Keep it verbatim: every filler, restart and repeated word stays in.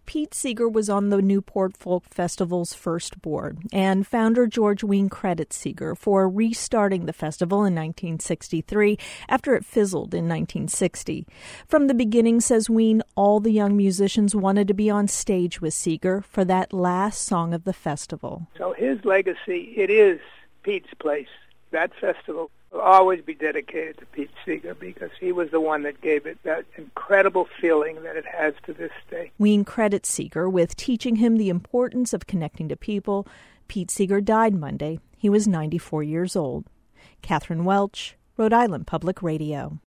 Pete Seeger was on the Newport Folk Festival's first board, and founder George Wein credits Seeger for restarting the festival in nineteen sixty-three after it fizzled in nineteen sixty. From the beginning, says Wein, all the young musicians wanted to be on stage with Seeger for that last song of the festival. So his legacy, it is Pete's place. That festival will always be dedicated to Pete Seeger because he was the one that gave it that incredible feeling that it has to this day. Wein credits Seeger with teaching him the importance of connecting to people. Pete Seeger died Monday. He was ninety-four years old. Catherine Welch, Rhode Island Public Radio.